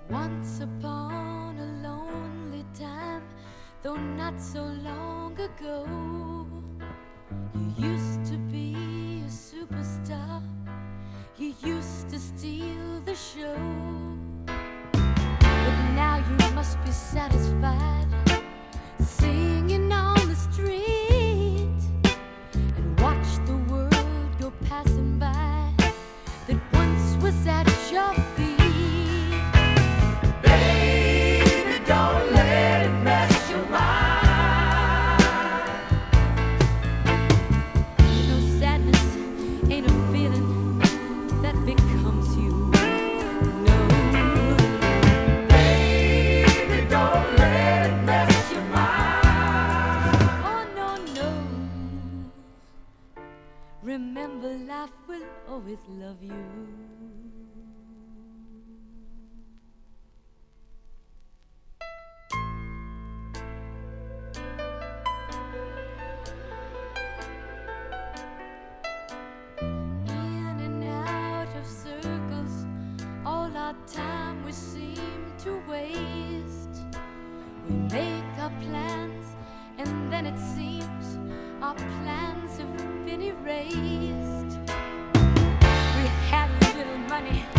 Once upon a lonely time, though not so long ago, you used to be a superstar. You used to steal the show. But now you must be satisfied singing on the street and watch the world go passing by that once was at your feet. Baby, don't let it mess your mind. You know, sadness ain't a feeling that becomes you. No, baby, don't let it mess your mind. Oh, no, no. Remember, life will always love you. In and out of circles, all our time we seem to waste. We make our plans, and then it seems our plans have been erased. We had a little money